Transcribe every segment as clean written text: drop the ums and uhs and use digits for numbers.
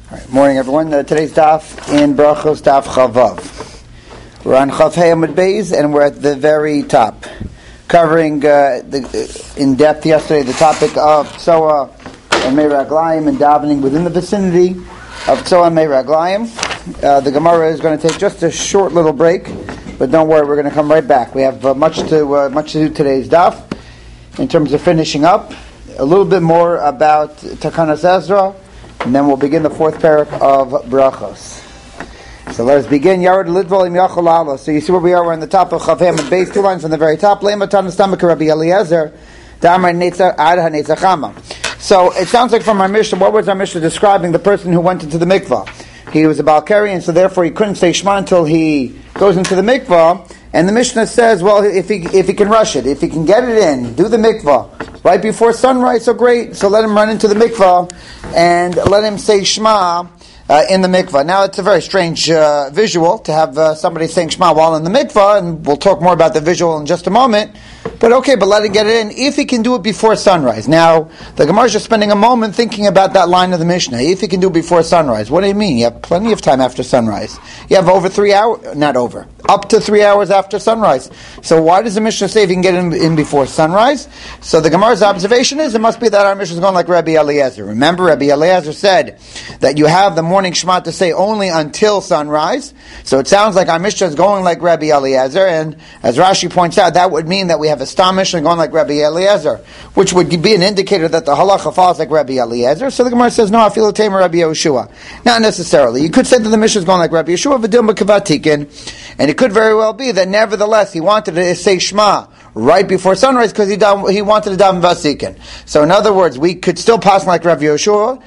All right, morning, everyone. Today's daf in Brachos, daf Chavav. We're on Chav Hey Amud Beis, and we're at the very top, covering in depth yesterday the topic of Tzoa and Mei Raglayim and davening within the vicinity of Tzoa and Mei Raglayim. The Gemara is going to take just a short little break, but don't worry, we're going to come right back. We have much to do today's daf in terms of finishing up. A little bit more about Takanas Ezra, and then we'll begin the fourth parak of Brachos. So let us begin. Yared Lidval Im Yachol Alo. So you see where we are. We're on the top of Chav Hey Amud Beis, 2 lines from the very top. Lema Tanas Tamak Rabbi Eliezer Damar Netzach Ad HaNetzachama. So it sounds like from our Mishnah. What was our Mishnah describing? The person who went into the mikvah. He was a Balkari, and so therefore he couldn't say Shema until he goes into the mikvah. And the Mishnah says, well, if he can rush it, if he can get it in, do the mikvah right before sunrise, so great. So let him run into the mikvah and let him say Shema in the mikvah. Now, it's a very strange visual to have somebody saying Shema while in the mikvah, and we'll talk more about the visual in just a moment. But okay, but let him get it in if he can do it before sunrise. Now, the Gemara is just spending a moment thinking about that line of the Mishnah. If he can do it before sunrise, what do you mean? You have plenty of time after sunrise. You have over 3 hours, up to 3 hours after sunrise. So why does the Mishnah say if you can get in before sunrise? So the Gemara's observation is it must be that our Mishnah is going like Rabbi Eliezer. Remember, Rabbi Eliezer said that you have the morning Shema to say only until sunrise. So it sounds like our Mishnah is going like Rabbi Eliezer, and as Rashi points out, that would mean that we have a Stam Mishnah going like Rabbi Eliezer, which would be an indicator that the halacha falls like Rabbi Eliezer. So the Gemara says, no, I feel a tamer Rabbi Yehoshua. Not necessarily. You could say that the Mishnah is going like Rabbi Yehoshua, v'dilma kavatikin, and it could very well be that nevertheless he wanted to say Shema right before sunrise because he wanted to daven vasikin. So in other words, we could still pass like Rabbi Yehoshua,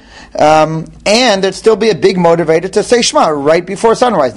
and there'd still be a big motivator to say Shema right before sunrise.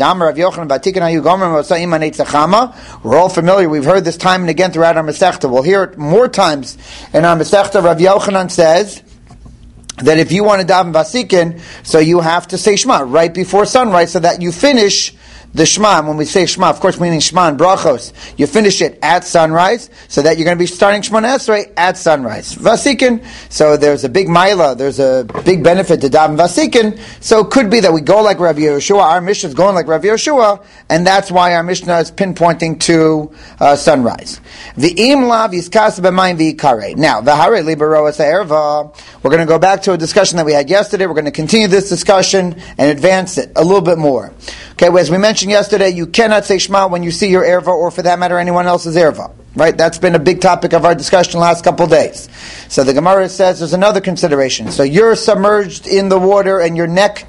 We're all familiar. We've heard this time and again throughout our Masechta. We'll hear it more times in our Masechta. Rav Yochanan says that if you want to daven vasikin, so you have to say Shema right before sunrise so that you finish the Shema. And when we say Shema, of course, meaning Shema and Brachos, you finish it at sunrise, so that you're going to be starting Shemona Esrei at sunrise. Vasikin, so there's a big maila, there's a big benefit to daven Vasikin, so it could be that we go like Rabbi Yehoshua, our Mishnah is going like Rabbi Yehoshua, and that's why our Mishnah is pinpointing to sunrise. V'im lav yiskas b'mayim v'yikare. Now, v'harei li b'roas ha'erva, we're going to go back to a discussion that we had yesterday. We're going to continue this discussion and advance it a little bit more. Okay, as we mentioned yesterday, you cannot say Shema when you see your erva, or for that matter, anyone else's erva. Right? That's been a big topic of our discussion the last couple of days. So the Gemara says there's another consideration. So you're submerged in the water and your neck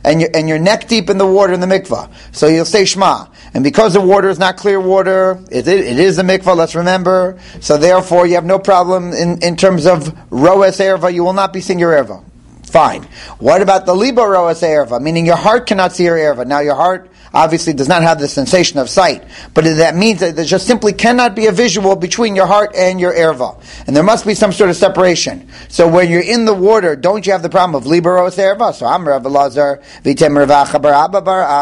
deep in the water in the mikvah. So you'll say Shema. And because the water is not clear water, it is the mikvah, let's remember. So therefore you have no problem in terms of roes erva, you will not be seeing your erva. Fine. What about the libo roas erva? Meaning your heart cannot see your erva. Now your heart obviously does not have the sensation of sight, but that means that there just simply cannot be a visual between your heart and your erva. And there must be some sort of separation. So when you're in the water, don't you have the problem of libo roas erva? So I'm Rav Elazar v'tem Rav Acha bar Abba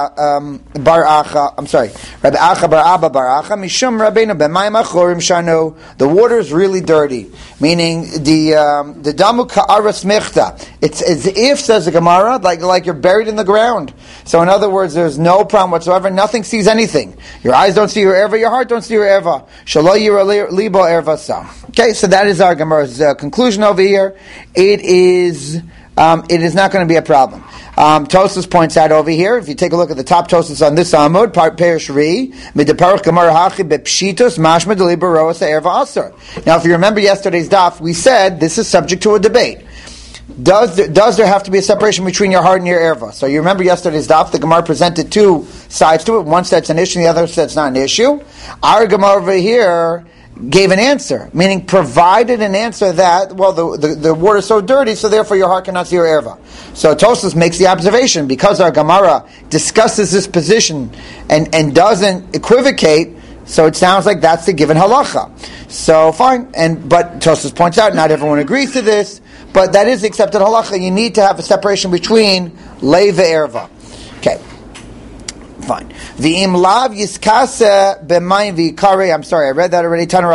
bar Acha. I'm sorry, Rav Acha bar Abba bar Acha mishum Rabbeinu b'mayim achorim shanu. The water is really dirty, meaning the damu ka'aras michta. It's as if, says the Gemara, like you're buried in the ground. So in other words, there's no problem whatsoever. Nothing sees anything. Your eyes don't see your erva. Your heart don't see your erva. Shalo yira libo erva sa. Okay, so that is our Gemara's conclusion over here. It is not going to be a problem. Tosfos points out over here, if you take a look at the top Tosfos on this Amud, Perish Ri, Midaparach Gemara Hachi Bepshitos Mashma Deliber Roas Erva Aser. Now, if you remember yesterday's daf, we said this is subject to a debate. Does there have to be a separation between your heart and your erva? So you remember yesterday's daf, the Gemara presented two sides to it. One said it's an issue, the other said it's not an issue. Our Gemara over here gave an answer, meaning provided an answer that, well, the water is so dirty, so therefore your heart cannot see your erva. So Tosfos makes the observation, because our Gemara discusses this position and doesn't equivocate, so it sounds like that's the given halacha. So fine, but Tosfos points out not everyone agrees to this, but that is accepted halacha. You need to have a separation between lei ve'erva. Okay, fine. V'im lav yiskase b'mayim v'yikare. I'm sorry, I read that already. Tana Rabbanan.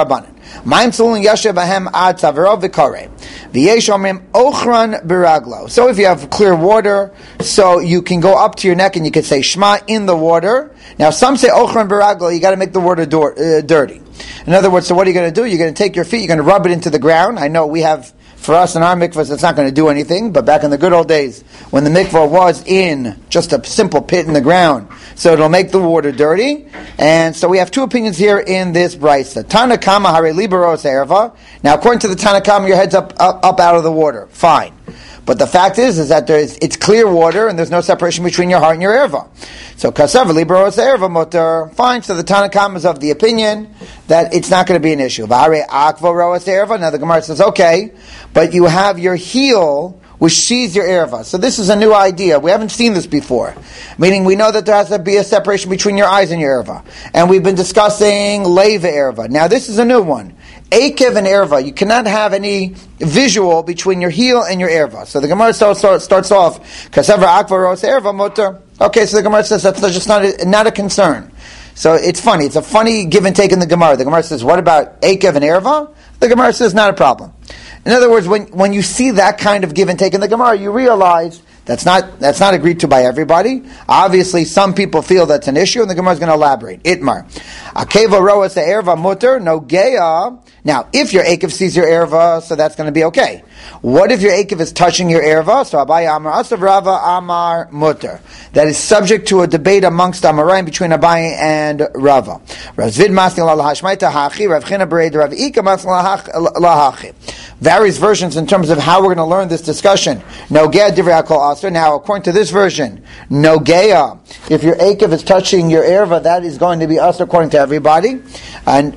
Ma'im tzulin yashev ahem ad tzavero v'kareh. V'yesh omrim ochran biraglo. So if you have clear water, so you can go up to your neck and you can say Shema in the water. Now some say ochran biraglo, you got to make the water dirty. In other words, so what are you going to do? You're going to take your feet, you're going to rub it into the ground. I know we have, for us in our mikvahs, it's not going to do anything, but back in the good old days, when the mikvah was in just a simple pit in the ground, so it'll make the water dirty. And so we have two opinions here in this brisa. Tanakama hare liberos erva. Now, according to the Tanakama, your head's up out of the water. Fine. But the fact is that it's clear water and there's no separation between your heart and your erva. So kasav liberos erva motor. Fine. So the Tanakama is of the opinion that it's not going to be an issue. V'hare akvo roas erva. Now the Gemara says, okay, but you have your heel which sees your erva. So this is a new idea. We haven't seen this before. Meaning we know that there has to be a separation between your eyes and your erva. And we've been discussing leva erva. Now this is a new one. Akev and erva. You cannot have any visual between your heel and your erva. So the Gemara starts off, Kasever akva ros erva motor. Okay, so the Gemara says that's just not a concern. So it's funny. It's a funny give and take in the Gemara. The Gemara says, what about Akev and erva? The Gemara says, not a problem. In other words, when you see that kind of give and take in the Gemara, you realize that's not agreed to by everybody. Obviously, some people feel that's an issue, and the Gemara is going to elaborate. Itmar. Akeva roas erva mutter no geya. Now, if your akev sees your erva, so that's going to be okay. What if your akev is touching your erva? So Abaye Amar Asav Rava Amar mutter. That is subject to a debate amongst Amarayim between Abaye and Rava. Rav Zvid masnil lahashmaita hachi. Rav China bered Rav Ika masnil lahachi. Various versions in terms of how we're going to learn this discussion. Nogea divrei hakol aser. Now, according to this version, Nogea, if your akev is touching your erva, that is going to be aser according to everybody. And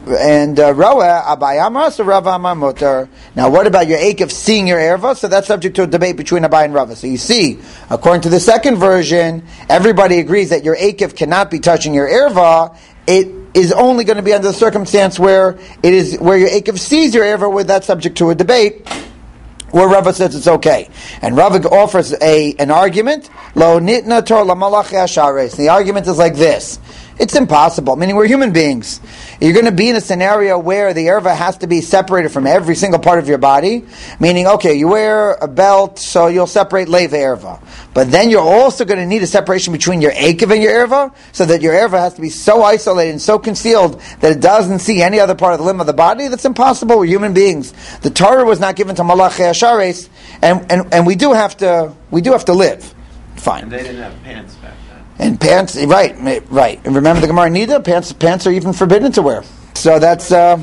Roa Abaye Amar Asav Rava Amar mutter. Now, what about your akev seeing your erva? So that's subject to a debate between Abaye and Rava. So you see, according to the second version, everybody agrees that your akev cannot be touching your erva. It is only going to be under the circumstance where it is where your akev sees your erva, where that's subject to a debate, where Rava says it's okay. And Rava offers an argument. Lo nitna tor lamalach yashares. The argument is like this. It's impossible. Meaning we're human beings. You're going to be in a scenario where the erva has to be separated from every single part of your body. Meaning, okay, you wear a belt, so you'll separate leva erva. But then you're also going to need a separation between your akev and your erva, so that your erva has to be so isolated and so concealed that it doesn't see any other part of the limb of the body. That's impossible. We're human beings. The Torah was not given to malach yashares, and we do have to live. Fine. And they didn't have pants back then. And pants, right. And remember the Gemara Nida, pants are even forbidden to wear. So that's, huh?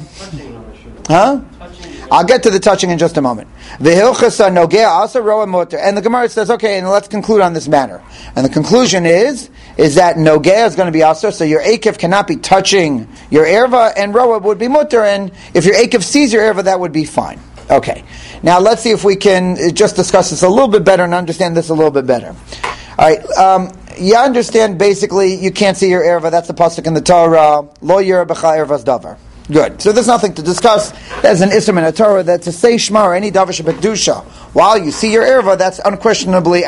I'll get to the touching in just a moment. And the Gemara says, okay, and let's conclude on this matter. And the conclusion is that Nogea is going to be also, so your akev cannot be touching your erva, and roa would be mutter, and if your akev sees your erva, that would be fine. Okay. Now let's see if we can just discuss this a little bit better and understand this a little bit better. Alright, you understand basically you can't see your erva, that's the pasuk in the Torah, lo yira b'cha ervas davar. Good. So there's nothing to discuss. There's an ism in the Torah that to say Shema or any davar shebekdusha while you see your erva, that's unquestionably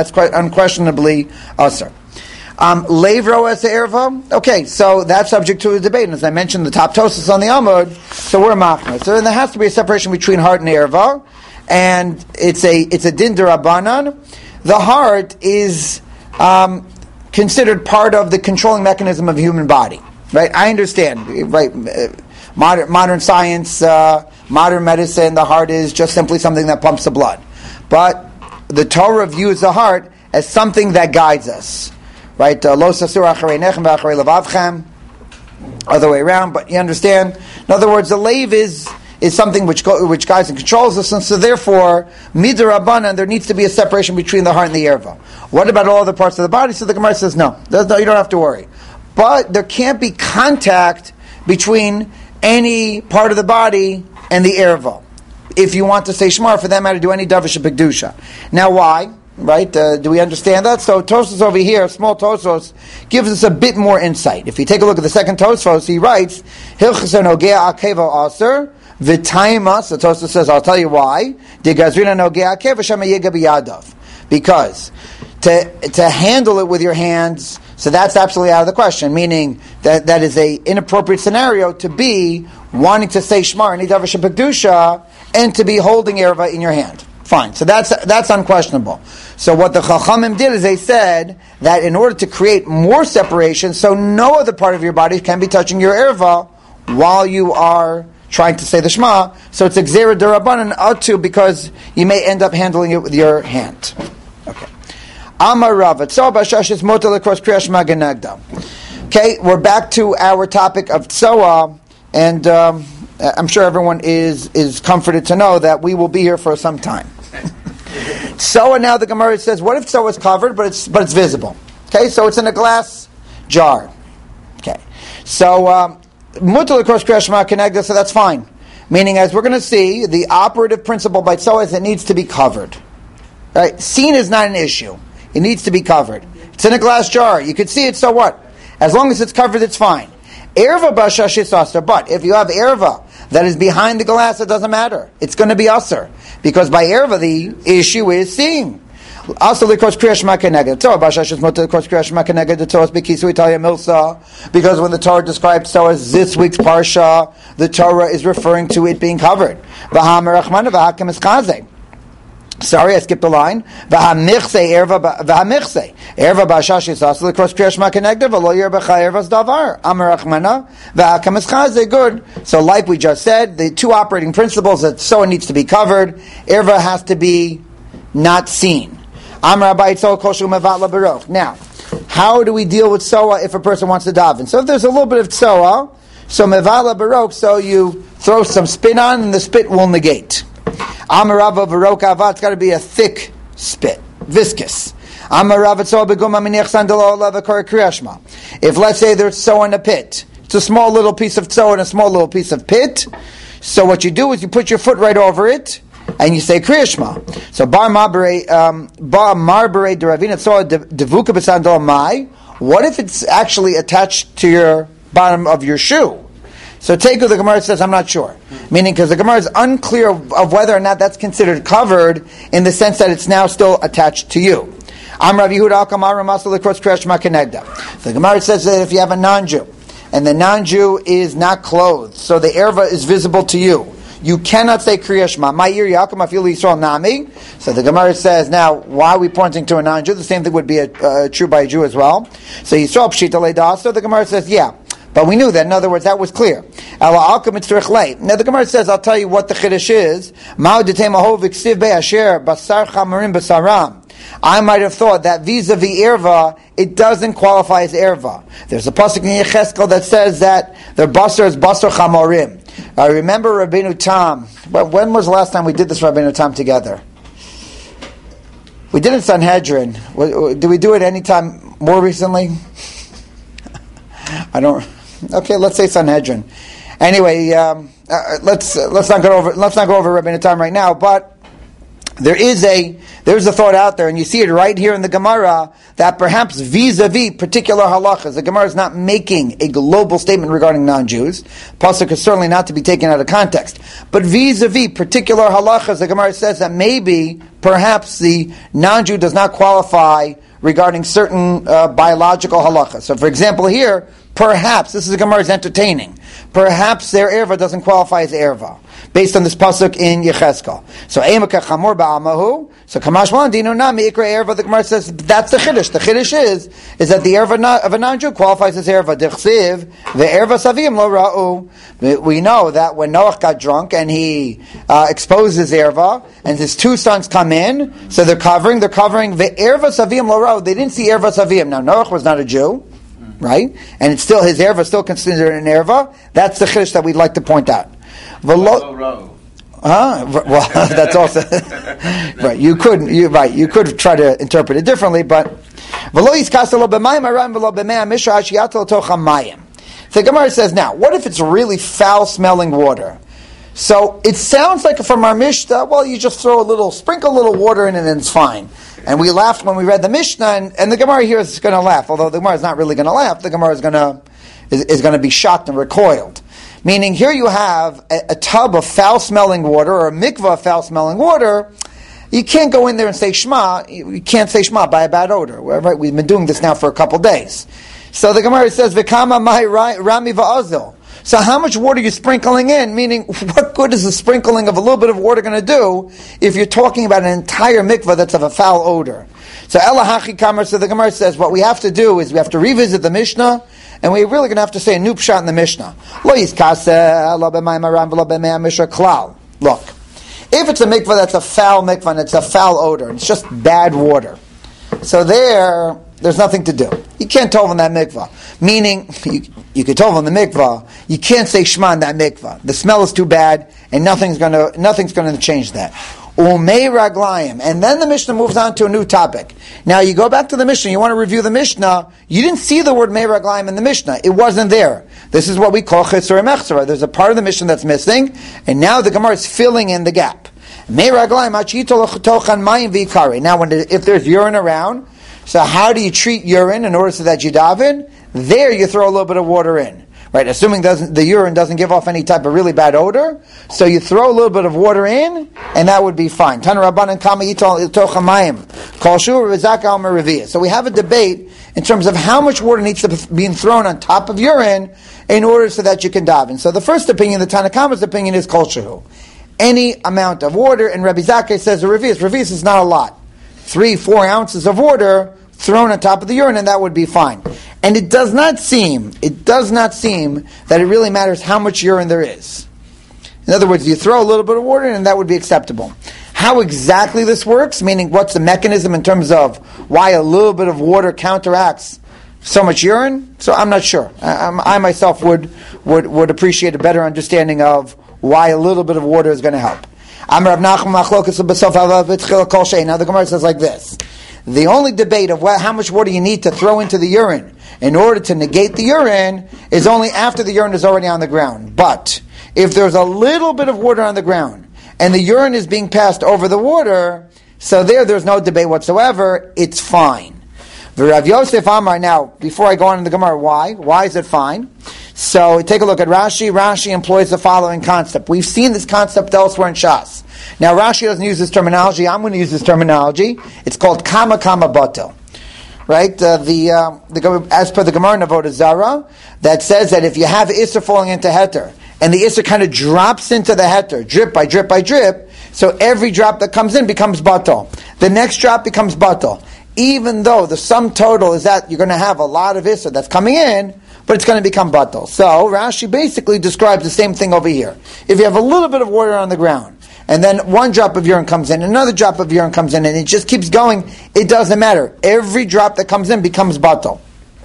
asur. Levro as erva. Okay, so that's subject to a debate. And as I mentioned, the top tosas on the Amud, so we're machmer. So then there has to be a separation between heart and erva, and it's a din derabanan. The heart is considered part of the controlling mechanism of the human body, right? I understand, right? Modern science, modern medicine, the heart is just simply something that pumps the blood. But the Torah views the heart as something that guides us, right? Lo sasur acharei nechem v'acharei levavchem, other way around. But you understand. In other words, the lave is something which guides and controls us, and so therefore, midrabanan, there needs to be a separation between the heart and the erva. What about all other parts of the body? So the Gemara says, no, you don't have to worry. But there can't be contact between any part of the body and the erva. If you want to say Shema, for that matter, do any davar shebekdusha. Now why? Right? Do we understand that? So Tosfos over here, small Tosfos, gives us a bit more insight. If you take a look at the second Tosfos, he writes, Hilchos nogea akevo aser, v'taima, so Tosfos says, I'll tell you why, digazrina nogea akevo shema yega biyadav. Because to handle it with your hands, So that's absolutely out of the question, meaning that is a inappropriate scenario to be wanting to say Shmar Nidav Shebekdusha and to be holding Erva in your hand. Fine. So that's unquestionable. So what the Chachamim did is they said that in order to create more separation, so no other part of your body can be touching your Erva while you are trying to say the Shema. So it's a Gzera Derabanan Atu because you may end up handling it with your hand. Okay. Amar Rav, Tzoa b'Shashis Motel across Kriya Shema Genagda. Okay, we're back to our topic of Tzoa, and I'm sure everyone is comforted to know that we will be here for some time. Tzoa, now the Gemara says, what if Tzoa is covered, but it's visible? Okay, so it's in a glass jar. Okay, so Motel across Kriya Shema Genagda, so that's fine. Meaning, as we're going to see, the operative principle by Tzoa is it needs to be covered. Right? Seen is not an issue. It needs to be covered. It's in a glass jar. You could see it, so what? As long as it's covered, it's fine. Erva b'Shashis Aser, but if you have Erva that is behind the glass, it doesn't matter. It's going to be Aser. Because by Erva, the issue is seeing. Also, because when the Torah describes Tzoa as this week's Parsha, the Torah is referring to it being covered. Sorry, I skipped a line. V'hamichse erva b'ashashis asel across Kriya Shema Kenegda v'lo yerbecha ervas davar amar Rachmana v'hakamischazeh. Good. So, like we just said, the two operating principles that Tzoa needs to be covered, erva has to be not seen. Amar Abai Tzoa koshu mevatla baroch. Now, how do we deal with Tzoa if a person wants to daven? So, if there's a little bit of Tzoa, so mevatla baroch, so you throw some spit on, and the spit will negate. Amarava Baroka Ava, it's got to be a thick spit, viscous. Amarava Tzoa beguma miniach sandalo leva kor kriyashma. If let's say there's Tzoa in a pit, it's a small little piece of Tzoa and a small little piece of pit. So what you do is you put your foot right over it and you say kriyashma. So bar marbere deravina Tzoa devuka b'sandalo mai. What if it's actually attached to your bottom of your shoe? So Teiku, the Gemara says, I'm not sure. Meaning, because the Gemara is unclear of whether or not that's considered covered in the sense that it's now still attached to you. The Gemara says that if you have a non-Jew, and the non-Jew is not clothed, so the erva is visible to you, you cannot say Kriya Shema. So the Gemara says, now, why are we pointing to a non-Jew? The same thing would be true by a Jew as well. So Yisrael Pshita Leida, so the Gemara says, yeah. But we knew that. In other words, that was clear. Now the Gemara says, I'll tell you what the Chiddush is. I might have thought that vis-a-vis erva, it doesn't qualify as erva. There's a pasuk in Yecheskel that says that their basar is basar chamorim. I remember Rabbeinu Tam. When was the last time we did this Rabbeinu Tam together? We did it in Sanhedrin. Did we do it any time more recently? I don't. Okay, let's say Sanhedrin. Anyway, let's not go over Rabbeinu Tam right now. But there's a thought out there, and you see it right here in the Gemara that perhaps vis-a-vis particular halachas, the Gemara is not making a global statement regarding non-Jews. Pasuk is certainly not to be taken out of context. But vis-a-vis particular halachas, the Gemara says that maybe, perhaps the non-Jew does not qualify regarding certain biological halachas. So, for example, here, perhaps, this is the Gemara's entertaining, perhaps their erva doesn't qualify as erva, based on this pasuk in Yecheskel. So, Eimaka chamor ba'amahu, so Kamash Malandino nami ikra erva, the Gemara says, that's the Chiddush. The Chiddush is that the erva of a non-Jew qualifies as erva. Dechsiv, the erva savim lo ra'u. We know that when Noach got drunk and he exposed his erva, and his two sons come in, so they're covering the erva savim lo ra'u. They didn't see erva savim. Now, Noach was not a Jew, right? And it's still, his erva is still considered an erva. That's the chiddush that we'd like to point out. Well, that's also right. You could try to interpret it differently, but the Gemara says, now, what if it's really foul-smelling water? So it sounds like from our Mishnah, well, you just sprinkle a little water in it and it's fine. And we laughed when we read the Mishnah, and the Gemara here is going to laugh. Although the Gemara is not really going to laugh, the Gemara is going to be shocked and recoiled. Meaning, here you have a tub of foul-smelling water, or a mikvah of foul-smelling water, You can't go in there and say Shema. You can't say Shema by a bad odor. Right? We've been doing this now for a couple days. So the Gemara says, V'kama mai rami va'azil. So how much water are you sprinkling in? Meaning, what good is the sprinkling of a little bit of water going to do if you're talking about an entire mikveh that's of a foul odor? So Elahachi Kamar, so the Gemara says, what we have to do is we have to revisit the Mishnah, and we're really going to have to say a new pshat in the Mishnah. Look, if it's a mikveh that's a foul mikveh and it's a foul odor, and it's just bad water, so there's nothing to do. You can't tov in that mikveh. Meaning, you could tov in the mikveh, you can't say Shema in that mikveh. The smell is too bad, and nothing's going to change that. Umei raglayim. And then the Mishnah moves on to a new topic. Now you go back to the Mishnah, you want to review the Mishnah, you didn't see the word mei raglayim in the Mishnah. It wasn't there. This is what we call chesur mechsara. There's a part of the Mishnah that's missing, and now the Gemara is filling in the gap. Mei raglayim achito tochan mayim v'ikari. Now if there's urine around, so how do you treat urine in order so that you daven? There you throw a little bit of water in. Right, assuming the urine doesn't give off any type of really bad odor, so you throw a little bit of water in, and that would be fine. So we have a debate in terms of how much water needs to be thrown on top of urine in order so that you can daven. So the first opinion, the Tanna Kama's opinion, is kol shehu. Any amount of water, and Rabbi Zakkai says a revius. Revius is not a lot. 3-4 ounces of water thrown on top of the urine, and that would be fine. And it does not seem that it really matters how much urine there is. In other words, you throw a little bit of water in and that would be acceptable. How exactly this works, meaning what's the mechanism in terms of why a little bit of water counteracts so much urine? So I'm not sure. I myself would appreciate a better understanding of why a little bit of water is going to help. Now the Gemara says like this. The only debate of how much water you need to throw into the urine in order to negate the urine is only after the urine is already on the ground. But if there's a little bit of water on the ground and the urine is being passed over the water, so there's no debate whatsoever, it's fine. Rav Yosef Amar, now, before I go on in the Gemara, why? Why is it fine? So take a look at Rashi. Rashi employs the following concept. We've seen this concept elsewhere in Shas. Now Rashi doesn't use this terminology. I'm going to use this terminology. It's called kama batel. Right? As per the Gemara in Avodah Zarah, that says that if you have Isser falling into Heter, and the Isser kind of drops into the Heter, drip by drip by drip, so every drop that comes in becomes batel. The next drop becomes batel. Even though the sum total is that you're going to have a lot of Isser that's coming in, but it's going to become batel. So Rashi basically describes the same thing over here. If you have a little bit of water on the ground, and then one drop of urine comes in, another drop of urine comes in, and it just keeps going, it doesn't matter. Every drop that comes in becomes batel.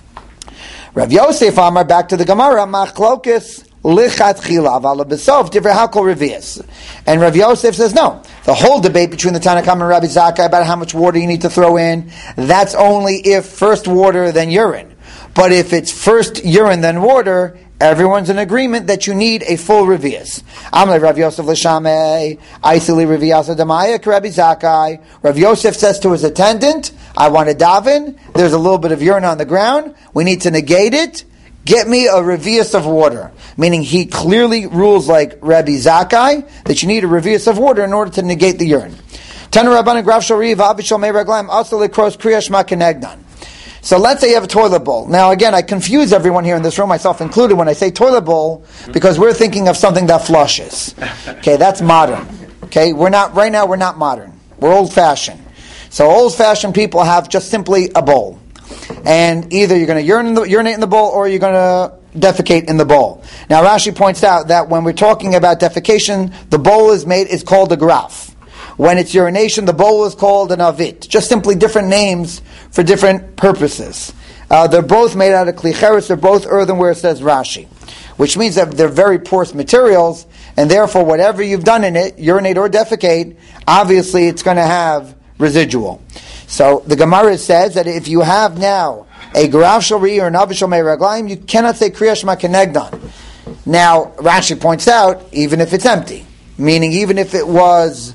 Rav Yosef Amar, back to the Gemara, machlokes lichatchila aval besov divrei hakol revius. And Rav Yosef says no. The whole debate between the Tanna Kama and Rabbi Zakkai about how much water you need to throw in, that's only if first water then urine. But if it's first urine then water, everyone's in agreement that you need a full revius. Amle Rav Yosef l'shamei, Aisili reviasa damaya Rabbi Zakkai. Rav Yosef says to his attendant, I want to daven, there's a little bit of urine on the ground, we need to negate it, get me a revius of water. Meaning he clearly rules like Rabbi Zakkai, that you need a revius of water in order to negate the urine. Tana Rabbanan Grav Shoriv, Abishal Mei Raglaim, Asali Kros Kriya Shema Kenegdan. So let's say you have a toilet bowl. Now again, I confuse everyone here in this room, myself included, when I say toilet bowl, because we're thinking of something that flushes. Okay, that's modern. Okay, we're not modern. We're old-fashioned. So old-fashioned people have just simply a bowl. And either you're going to urinate in the bowl or you're going to defecate in the bowl. Now Rashi points out that when we're talking about defecation, the bowl is called a graf. When it's urination, the bowl is called an avit. Just simply different names for different purposes. They're both made out of klicheres, they're both earthenware, says Rashi. Which means that they're very porous materials, and therefore whatever you've done in it, urinate or defecate, obviously it's going to have residual. So the Gemara says that if you have now a Garav Shori or an Avishal Mei Raglaim, you cannot say Kriya Shema Kenegdan. Now, Rashi points out, even if it's empty, meaning even if it was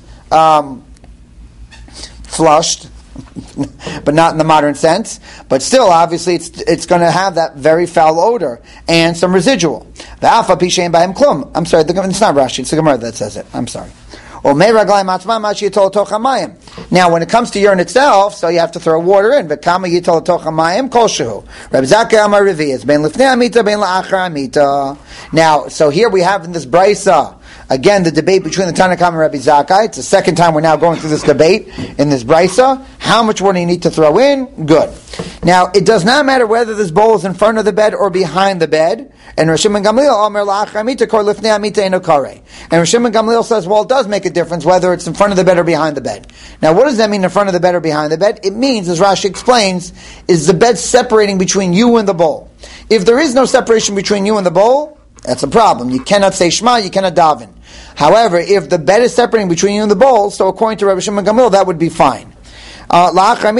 flushed, but not in the modern sense, but still, obviously, it's going to have that very foul odor and some residual. I'm sorry, it's not Rashi, it's the Gemara that says it. I'm sorry. Now, when it comes to urine itself, so you have to throw water in. Now, so here we have in this brisa, again, the debate between the Tanna Kama and Rabbi Zakkai. It's the second time we're now going through this debate in this brisa. How much water you need to throw in? Good. Now, it does not matter whether this bowl is in front of the bed or behind the bed. And Rosh Hashanah Gamliel Omer la'achar amita kor lifnei amita eno kareh. And Rosh Hashanah Gamliel says, well, it does make a difference whether it's in front of the bed or behind the bed. Now, what does that mean, in front of the bed or behind the bed? It means, as Rashi explains, is the bed separating between you and the bowl. If there is no separation between you and the bowl, that's a problem. You cannot say Shema, you cannot daven. However, if the bed is separating between you and the bowl, so according to Rabbi Shimon Gamliel, that would be fine. But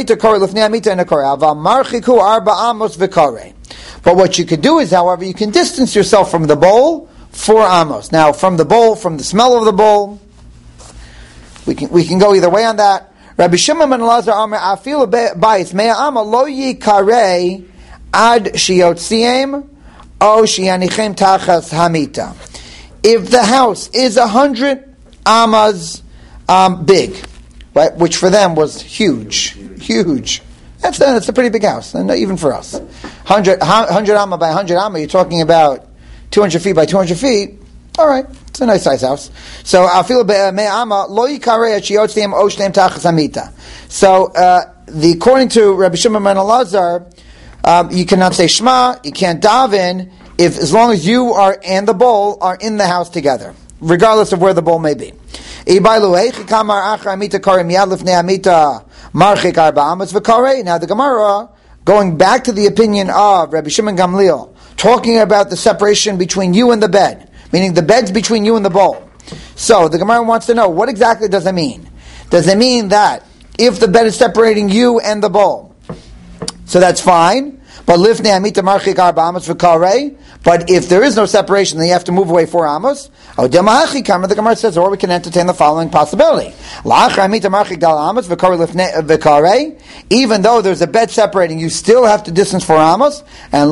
what you could do is, however, you can distance yourself from the bowl 4 amos. Now, from the bowl, from the smell of the bowl, we can go either way on that. Rabbi Shimon ben Elazar Amar Afil Bais Mea Ama Lo Yikarei Ad Shiotziem O Shianichem Tachas Hamita. If the house is 100 amas big, right, which for them was huge. That's a pretty big house, and even for us. 100 amma by 100 amma, you're talking about 200 feet by 200 feet. All right, it's a nice size house. So afil me amma lo yikarei at shiotzim o shneim tachas hamita. So according to Rabbi Shimon ben Elazar, you cannot say Shema, you can't daven, as long as you and the bowl are in the house together, regardless of where the bowl may be. Now the Gemara, going back to the opinion of Rabbi Shimon Gamliel, talking about the separation between you and the bed, meaning the bed's between you and the bowl. So the Gemara wants to know, what exactly does it mean? Does it mean that if the bed is separating you and the bowl, so that's fine, but if there is no separation, then you have to move away 4 amos. The Gemara says, or we can entertain the following possibility. Even though there's a bed separating, you still have to distance 4 amos. And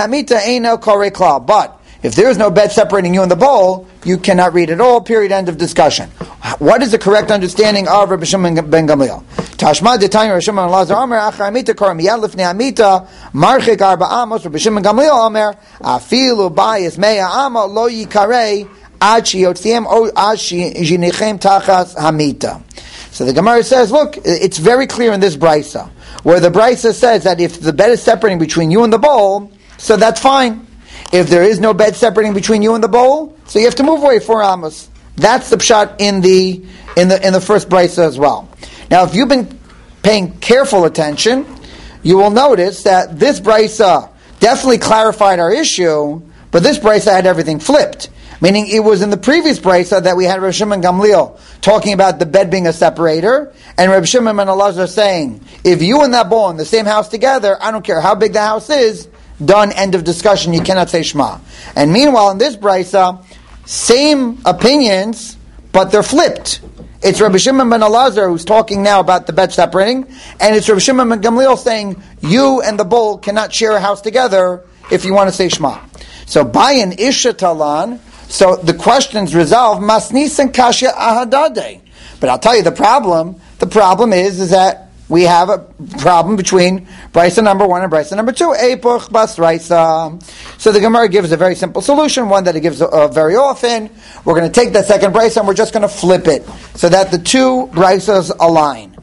but if there is no bed separating you and the bowl, you cannot read at all, period, end of discussion. What is the correct understanding of Rabbi Shimon ben Gamliel? Tashma detanya Rabbi Shimon Elazar Omer achar amita kor miyad lifnei amita marchik 4 amos. Rabbi Shimon Gamliel Omer afilu bayis mea amma lo yikarei ad shiotziem o ad shinichem tachas hamita. So the Gemara says, look, it's very clear in this brisa, where the brisa says that if the bed is separating between you and the bowl, so that's fine. If there is no bed separating between you and the bowl, so you have to move away 4 amos. That's the pshat in the first brisa as well. Now, if you've been paying careful attention, you will notice that this brisa definitely clarified our issue, but this brisa had everything flipped. Meaning, it was in the previous brisa that we had Rabbi Shimon Gamliel talking about the bed being a separator, and Rabbi Shimon ben Elazar saying, if you and that bowl in the same house together, I don't care how big the house is, done, end of discussion, you cannot say Shema. And meanwhile, in this brisa, same opinions, but they're flipped. It's Rabbi Shimon ben Elazar who's talking now about the bed separating, and it's Rabbi Shimon ben Gamliel saying, you and the bowl cannot share a house together if you want to say Shema. So, by an Isha Talan, so the questions resolve, Masnis and Kasha Ahadade. But I'll tell you the problem is that we have a problem between brisa number 1 and brisa number 2. Epoch bas raisa. So the Gemara gives a very simple solution, one that it gives very often. We're going to take that second brisa and we're just going to flip it so that the 2 brisas align.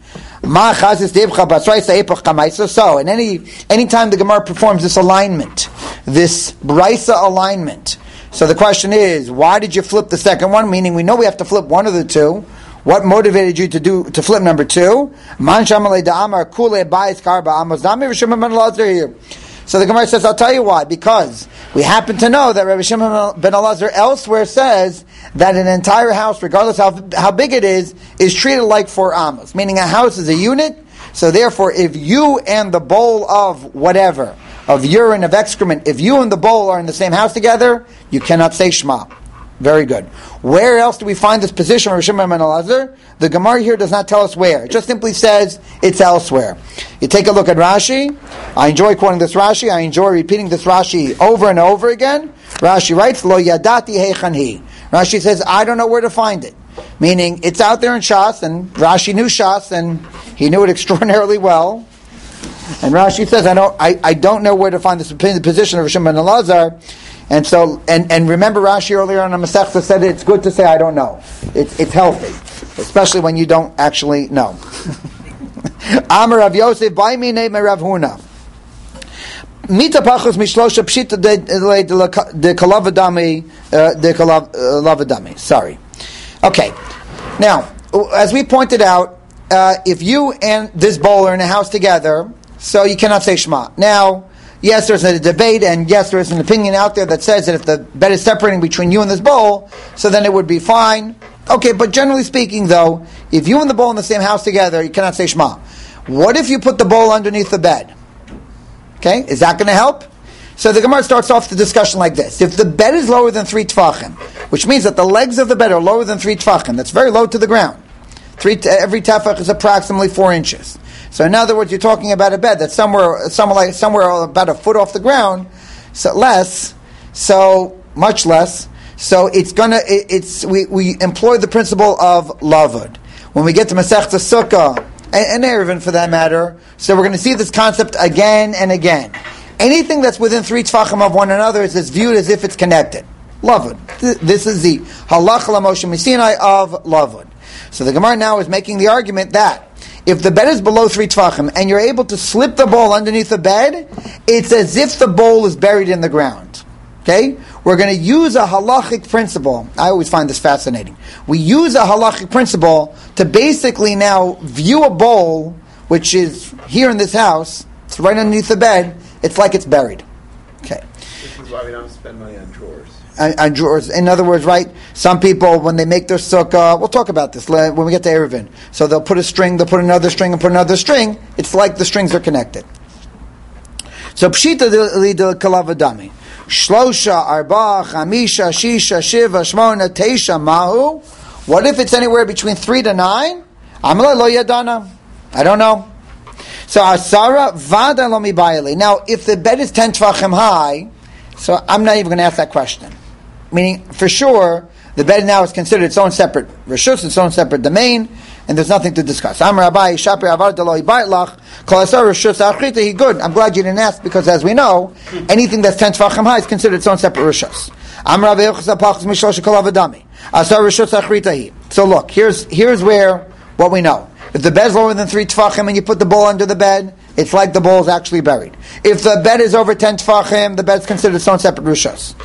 So, and any time the Gemara performs this alignment, this brisa alignment, so the question is, why did you flip the second one? Meaning we know we have to flip one of the 2. What motivated you to flip number 2? So the Gemara says, I'll tell you why. Because we happen to know that Rabbi Shimon ben Elazar elsewhere says that an entire house, regardless how big it is treated like 4 amos. Meaning a house is a unit. So therefore, if you and the bowl of whatever, of urine, of excrement, if you and the bowl are in the same house together, you cannot say Shema. Very good. Where else do we find this position of Rabbi Shimon ben Elazar? The Gemara here does not tell us where. It just simply says it's elsewhere. You take a look at Rashi. I enjoy quoting this Rashi. I enjoy repeating this Rashi over and over again. Rashi writes, Lo yadati heichan hi. Rashi says, I don't know where to find it. Meaning, it's out there in Shas, and Rashi knew Shas, and he knew it extraordinarily well. And Rashi says, I don't know where to find the position of Shimon ben Elazar. And so, and remember Rashi earlier on the Masechta said it's good to say I don't know. It's healthy, especially when you don't actually know. Amar Rav Yosef, by me name Rav Huna. Mita pachos mishlosha pshita de kalavadami. Sorry. Okay. Now, as we pointed out, if you and this bowl are in a house together, so you cannot say Shema. Now, yes, there's a debate, and yes, there's an opinion out there that says that if the bed is separating between you and this bowl, so then it would be fine. Okay, but generally speaking, though, if you and the bowl in the same house together, you cannot say Shema. What if you put the bowl underneath the bed? Okay, is that going to help? So the Gemara starts off the discussion like this. If the bed is lower than 3 tefachim, which means that the legs of the bed are lower than 3 tefachim, that's very low to the ground. Every tefach is approximately 4 inches. So in other words, you're talking about a bed that's somewhere about a foot off the ground, so much less. So we employ the principle of lavud. When we get to Masechta Sukkah, and Eruvin for that matter, so we're going to see this concept again and again. Anything that's within 3 tefachim of one another is viewed as if it's connected. Lavud. This is the halacha l'Moshe Misinai of lavud. So the Gemara now is making the argument that if the bed is below 3 tefachim and you're able to slip the bowl underneath the bed, it's as if the bowl is buried in the ground. Okay? We're going to use a halachic principle. I always find this fascinating. We use a halachic principle to basically now view a bowl, which is here in this house, it's right underneath the bed, it's like it's buried. Okay. This is why we don't spend money on drawers. On drawers. In other words, right, some people, when they make their sukkah, we'll talk about this when we get to Eruvin. So they'll put a string, they'll put another string, and put another string. It's like the strings are connected. So, pshita de kalavadami. Shlosha, arba, chamisha, shisha, shiva, shmona, teisha, mahu. What if it's anywhere between 3 to 9? Amala lo yadana. I don't know. So asara vada lo mibayali. Now, if the bed is 10 tefachim high, so I'm not even going to ask that question. Meaning, for sure, the bed now is considered its own separate reshus, its own separate domain, and there's nothing to discuss. Good. I'm glad you didn't ask, because as we know, anything that's 10 tefachim high is considered its own separate reshus. So look, here's where what we know. If the bed's lower than 3 tefachim and you put the bowl under the bed, it's like the bowl is actually buried. If the bed is over 10 tefachim, the bed's considered its own separate reshus.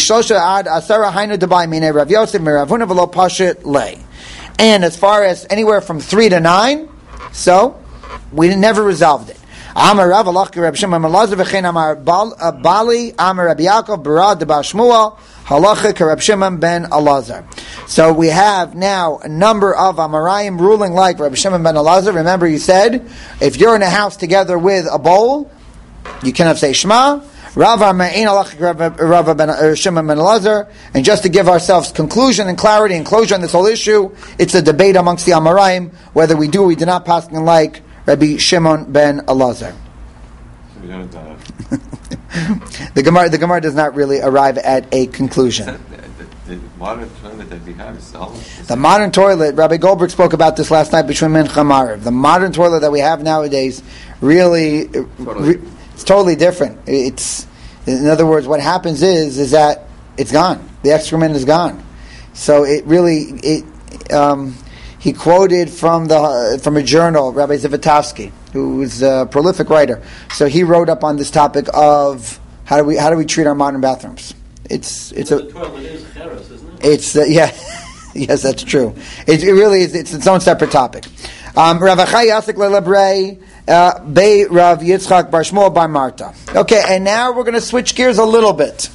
And as far as anywhere from 3 to 9, so we never resolved it. Amar Rav Alach Reb Shimon ben Elazar v'chein Amar Bali Amar Rabbi Yaakov Barad de Bar Shmuel Halacha Reb Shimon ben Elazar. So we have now a number of Amarayim ruling like Reb Shimon ben Elazar. Remember, you said if you're in a house together with a bowl, you cannot say Shema. Rav Ama'in Halacha Rav ben Shimon ben Elazar. And just to give ourselves conclusion and clarity and closure on this whole issue, it's a debate amongst the Amarayim whether we do or we do not pass like Rabbi Shimon ben Elazar. The Gemara does not really arrive at a conclusion. The modern toilet that we have is the modern toilet. Rabbi Goldberg spoke about this last night between Mincha and Mariv. The modern toilet that we have nowadays really it's totally different. It's, in other words, what happens is that it's gone. The excrement is gone. So he quoted from a journal, Rabbi Zivotofsky, who is a prolific writer. So he wrote up on this topic of how do we treat our modern bathrooms. The toilet is cheres, isn't it? It's yes, that's true. It really is. It's its own separate topic. Rav Achai Yasik LeLebrei Bei Rav Yitzchak Bar Shmuel Bar Marta. Okay, and now we're going to switch gears a little bit.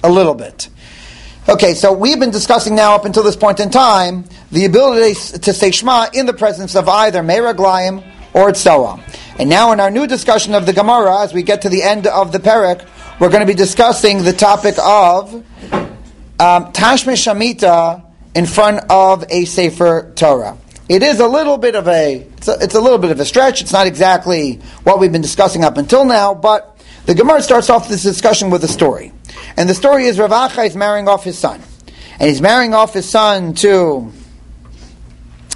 Okay, so we've been discussing now up until this point in time the ability to say Shema in the presence of either Meiraglayim or Tzoah. And now in our new discussion of the Gemara, as we get to the end of the Perek, we're going to be discussing the topic of Tashmish Shamita in front of a Sefer Torah. It is a little bit of a stretch. It's not exactly what we've been discussing up until now, but the Gemara starts off this discussion with a story. And the story is Rav Achai is marrying off his son. And he's marrying off his son to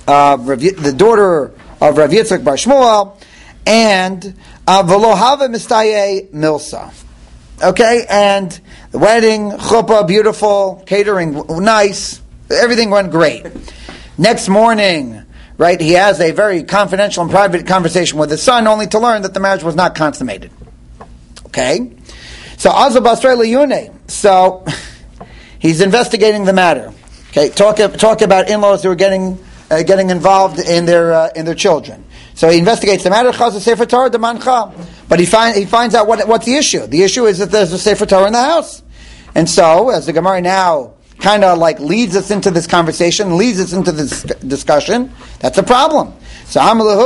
the daughter of Rav Yitzchak Bar Shmuel, and Velohava Mistaye Milsa. Okay, and the wedding, chuppah, beautiful, catering, nice, everything went great. Next morning, right, he has a very confidential and private conversation with his son, only to learn that the marriage was not consummated. Okay? So, Azal Basrei Liyune. So, he's investigating the matter. Okay, talk about in-laws who are getting involved in their children. So he investigates the matter. But he finds out what's the issue. The issue is that there's a Sefer Torah in the house. And so, as the Gemara now kind of like leads us into this conversation, leads us into this discussion, that's a problem. So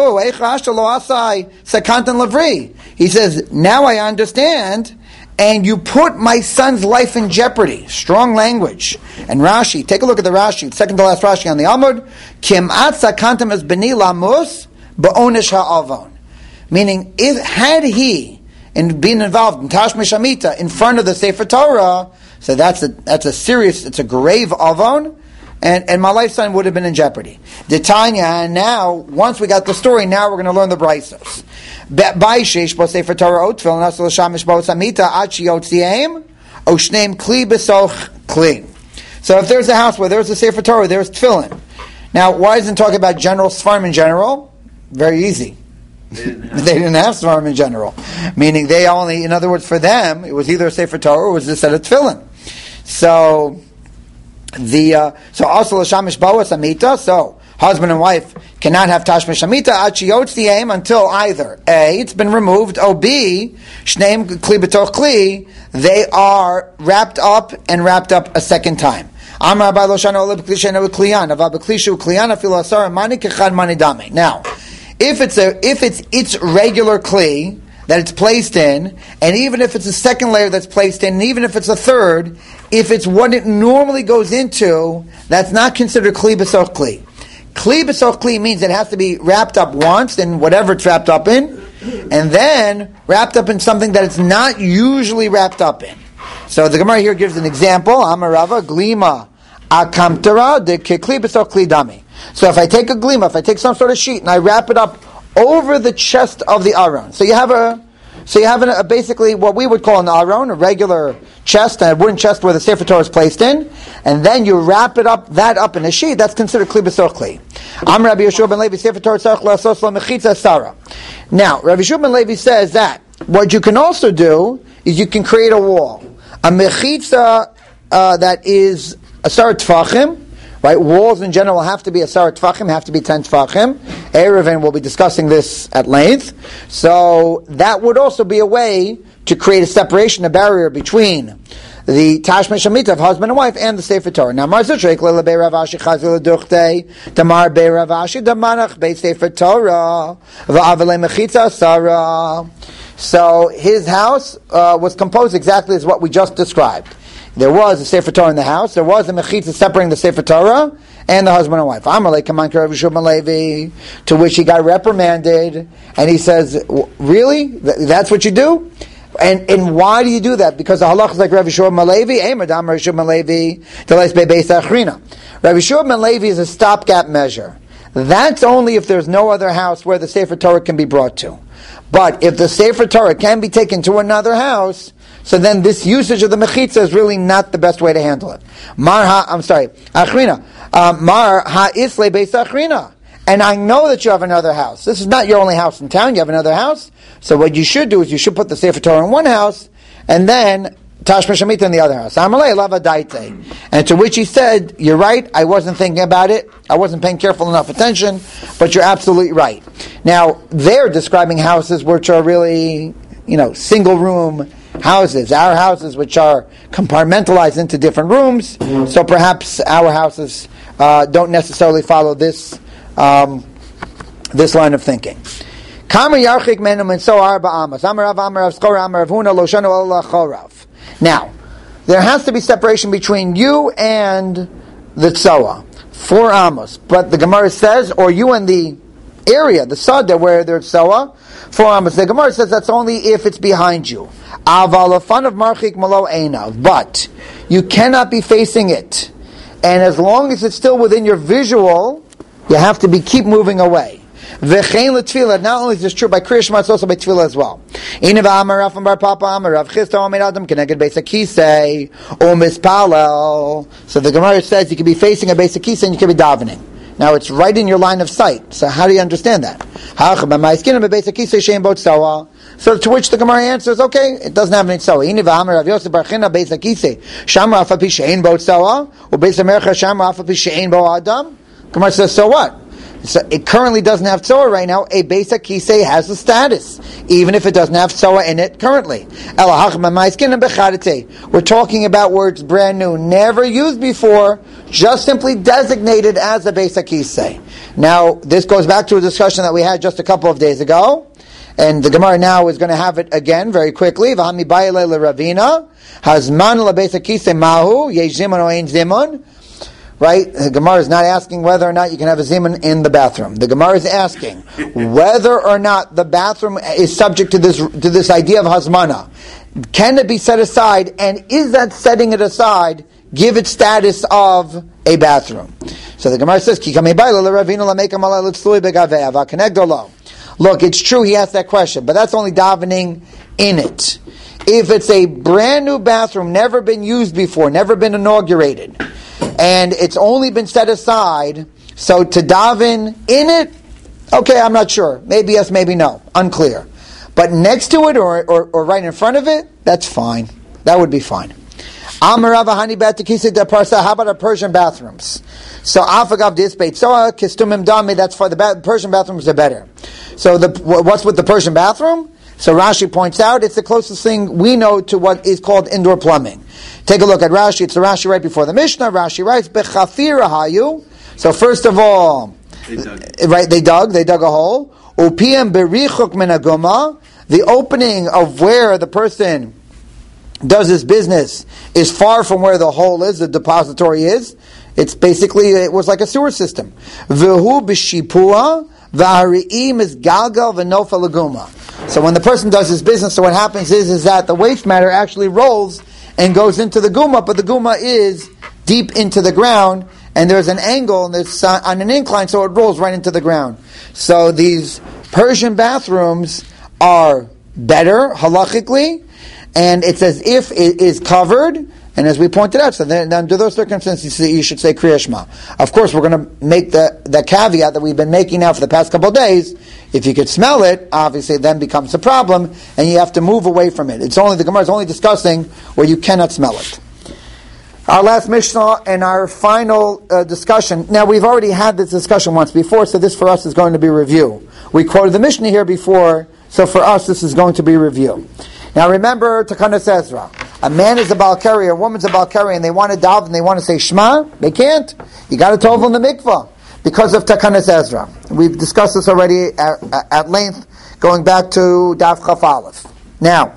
he says, now I understand, and you put my son's life in jeopardy. Strong language. And Rashi, take a look at the Rashi, second to last Rashi on the Amud. Kim'at sakantam es beni lamus ba'onish ha'avon. Meaning, had he been involved in Tashmish Hamita in front of the Sefer Torah, so that's a serious, it's a grave avon, and my lifetime would have been in jeopardy. Detanya, and now, once we got the story, now we're going to learn the Braisos. Sefer Torah otfil and asal shamish bo samita achi otziim oshneim kli besoch kli. So if there's a house where there's a Sefer Torah, there's tefillin. Now, why isn't talking about general svarim in general? Very easy. They didn't have svarim in general. Meaning they only, in other words, for them, it was either a Sefer Torah or it was a set of tefillin. So, also l'shamish boas amita, so husband and wife cannot have tashmish amita achi yotziem until either A, it's been removed, or B, shneim kli b'toch kli, they are wrapped up a second time. Amar Rabbi Loshana oleh b'kli she'eino kliyan, ava b'kli she'u kliyan afilu asar mani kechad mani dame. Now, if it's its regular kli that it's placed in, and even if it's a second layer that's placed in, and even if it's a third, if it's what it normally goes into, that's not considered kli b'soch kli. Kli b'soch kli means it has to be wrapped up once in whatever it's wrapped up in, and then wrapped up in something that it's not usually wrapped up in. So the Gemara here gives an example. Amarava glima akamtara de kli b'soch kli dami. So if I take a glima, if I take some sort of sheet and I wrap it up over the chest of the aron, so you have a basically what we would call an aron, a regular chest, a wooden chest where the Sefer Torah is placed in, and then you wrap that up in a sheet. That's considered kli b'soch kli. Am Rabbi Yeshua ben Levi Sefer Torah tzarich la'asos lo mechitza sara. Now, Rabbi Yeshua ben Levi says that what you can also do is you can create a wall, a mechitza that is a sar tfachim. Right, walls in general have to be a sar tfachim, have to be 10 tfachim. Erevin will be discussing this at length. So that would also be a way to create a separation, a barrier between the tashmish hamita of husband and wife and the Sefer Torah. Now, Mar Zutrek lelebei Rav Ashi chazil duchte damar bei Rav Ashi damanach bei Sefer Torah va'avelei mechitza sara. So his house was composed exactly as what we just described. There was a Sefer Torah in the house. There was a mechitza separating the Sefer Torah and the husband and wife. Amalei kaman Rav Yeshua ben Levi, to which he got reprimanded, and he says, "Really? That's what you do? And why do you do that? Because the halach is like Rav Yeshua ben Levi. Emadam Rav Yeshua ben Levi deles bebeis achrina. Rav Yeshua ben Levi is a stopgap measure. That's only if there's no other house where the Sefer Torah can be brought to. But if the Sefer Torah can be taken to another house, so then this usage of the mechitza is really not the best way to handle it. Achrina. Mar ha-isle beis achrina. And I know that you have another house. This is not your only house in town. You have another house. So what you should do is you should put the Sefer Torah in one house, and then Tashmish Hamita in the other house. Amalei lava daite. And to which he said, you're right, I wasn't thinking about it. I wasn't paying careful enough attention, but you're absolutely right. Now, they're describing houses which are really, single room houses. Our houses which are compartmentalized into different rooms. So perhaps our houses don't necessarily follow this line of thinking. Now, there has to be separation between you and the tzoah, 4 amos. But the Gemara says, or you and the area, the sada where there's tzoah, 4 amos. The Gemara says that's only if it's behind you. Aval fun of marchik malo einav, but you cannot be facing it, and as long as it's still within your visual, You have to keep moving away. V'chein l'tefillah. Not only is this true by Kriya Shema, it's also by tefillah as well. Ina v'amar Rav Bar Papa Amar Rav Chisda Omer Adam Keneged Beis HaKisei U'Mispalel. So the Gemara says you can be facing a Beis HaKisei and you can be davening. Now it's right in your line of sight. So how do you understand that? So to which the Gemara answers, okay, it doesn't have any tzawa. Ini v'amar Rav Yosef Bar China Beis HaKisei Shamra Afa Pi She'ein Bo Tzawa U'Beis HaMercha Shamra Afa Pi She'ein Bo Adam. Gemara says, so what? So it currently doesn't have tzoa right now. A Beis HaKisei has a status, even if it doesn't have tzoa in it currently. We're talking about words brand new, never used before, just simply designated as a Beis HaKisei. Now, this goes back to a discussion that we had just a couple of days ago, and the Gemara now is going to have it again very quickly. V'hami ba'ilei l'Ravina hazman l'Beis HaKisei mahu yesh zimun o ein zimun. Right? The Gemara is not asking whether or not you can have a zimun in the bathroom. The Gemara is asking whether or not the bathroom is subject to this idea of hazmana. Can it be set aside, and is that setting it aside give it status of a bathroom? So the Gemara says, look, it's true he asked that question, but that's only davening in it. If it's a brand new bathroom, never been used before, never been inaugurated, and it's only been set aside, so to daven in it, okay, I'm not sure. Maybe yes, maybe no. Unclear. But next to it or right in front of it, that's fine. That would be fine. How about our Persian bathrooms? So afagav disbeit soa kistumim dami. That's for the Persian bathrooms are better. So what's with the Persian bathroom? So Rashi points out it's the closest thing we know to what is called indoor plumbing. Take a look at Rashi. It's the Rashi right before the Mishnah. Rashi writes bechafira hayu. So first of all, they dug a hole. Upiyam berichuk min haguma. The opening of where the person does his business is far from where the hole is, the depository is. It's basically, it was like a sewer system. V'hu b'shipua v'hari'im is galgal v'nofa laguma. So when the person does his business, so what happens is that the waste matter actually rolls and goes into the guma, but the guma is deep into the ground, and there's an angle, and it's on an incline, so it rolls right into the ground. So these Persian bathrooms are better, halachically, and it's as if it is covered, and as we pointed out, so then under those circumstances, you should say Kriya Shema. Of course, we're going to make the caveat that we've been making now for the past couple of days. If you could smell it, obviously it then becomes a problem, and you have to move away from it. The Gemara is only discussing where you cannot smell it. Our last Mishnah and our final discussion. Now, we've already had this discussion once before, so this for us is going to be review. We quoted the Mishnah here before, so for us this is going to be review. Now remember Takanas Ezra. A man is a Balkari, a woman's a Balkari, and they want to daven and they want to say Shema. They can't. You got to tovel in the mikvah because of Takanas Ezra. We've discussed this already at length, going back to Daf Chaf Aleph. Now,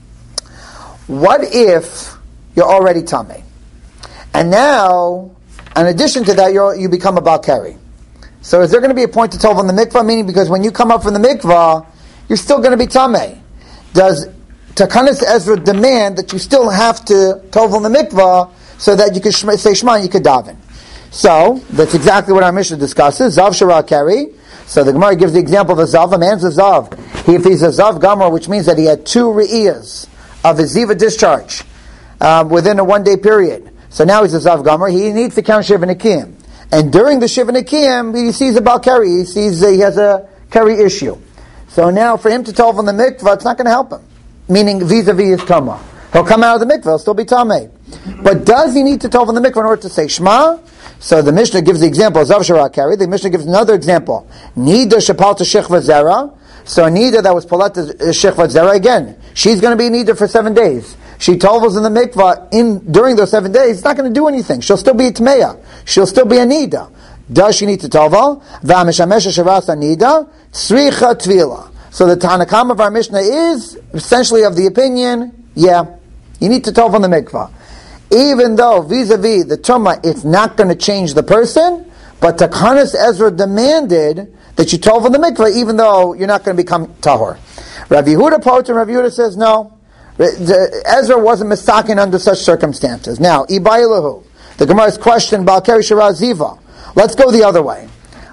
what if you're already Tameh? And now, in addition to that, you become a Balkari. So is there going to be a point to tovel in the mikvah? Meaning, because when you come up from the mikvah, you're still going to be Tameh. Does Takanas Ezra demand that you still have to tovel in the mikvah so that you can say Shema and you can daven? So, that's exactly what our Mishnah discusses. Zav Shara Keri. So the Gemara gives the example of a Zav. A man's a Zav. If he's a Zav Gamor, which means that he had 2 Re'iyas of his Ziva discharge within a 1-day period. So now he's a Zav Gamor. He needs to count Shiva Nekiyim. And during the Shiva Nekiyim, he sees a Bal Keri. He sees he has a Keri issue. So now for him to tovel in the mikvah, it's not going to help him. Meaning vis-a-vis his Tama. He'll come out of the mikvah, he'll still be Tameh. But does he need to tovel in the mikvah in order to say Shema? So the Mishnah gives the example of Zav Shara Keri. The Mishnah gives another example. Nida Shapalta Shechva Zera. So Nida that was Palata Shechva Zera, again, she's going to be Nida for 7 days. She tovels in the mikvah during those 7 days, it's not going to do anything. She'll still be a Tmeya. She'll still be a Nida. Does she need to tovel? V'ameshamesha Shavasa Nida. Tzricha Tvila. So the Tanakam of our Mishnah is essentially of the opinion, yeah, you need to tovel in the mikvah. Even though vis-a-vis the Tumah, it's not going to change the person, but Takanas Ezra demanded that you tovel in the mikvah even though you're not going to become tahor. Rav Yehuda Poter, Rav Yehuda says no. Ezra wasn't mistaken under such circumstances. Now, Ibayilahu, the Gemara's question, Balkari Shara Ziva. Let's go the other way.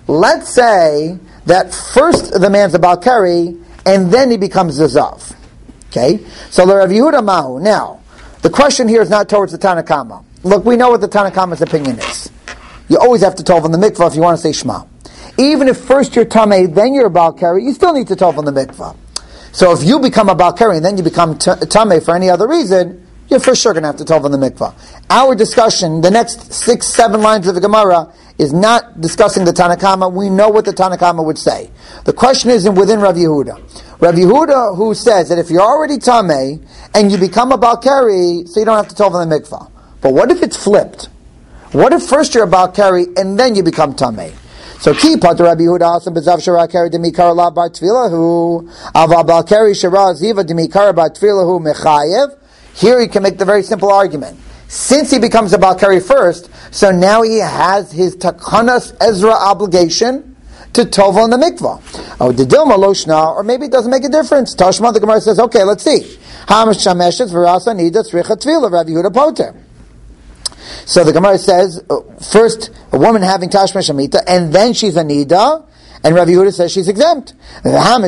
let's say that first the man's a Baal Keri, and then he becomes the Zav. Okay? So the Rav Yehuda Mahu. Now, the question here is not towards the Tanna Kama. Look, we know what the Tanna Kama's opinion is. You always have to tov on the mikvah if you want to say Shema. Even if first you're Tameh, then you're a Baal Keri, you still need to tov on the mikvah. So if you become a Baal Keri and then you become Tameh for any other reason, you're for sure going to have to tov on the mikvah. Our discussion, the next 6-7 lines of the Gemara, is not discussing the Tanna Kama. We know what the Tanna Kama would say. The question is within Rav Yehuda. Rav Yehuda, who says that if you're already Tameh and you become a Baal Keri, so you don't have to tov on the mikvah. But what if it's flipped? What if first you're a Baal Keri and then you become Tameh? So ki pater Rabbi Yehuda asam bezav shara keri demikar la bar tfilahu ava Baal Keri shara ziva demikar bar tfilahu mechayev. Here he can make the very simple argument. Since he becomes a Baal Keri first, so now he has his Takanas Ezra obligation to tov on the mikvah. Oh, the Dilma Loshna, or maybe it doesn't make a difference. Tashma, the Gemara says, okay, let's see. Hamash Shameshes Virasa Nida Tzricha Tvila Rabbi Yehuda Poter. So the Gemara says, first, a woman having Tashma Shamita, and then she's a Nida, and Rabbi Yehuda says she's exempt. Now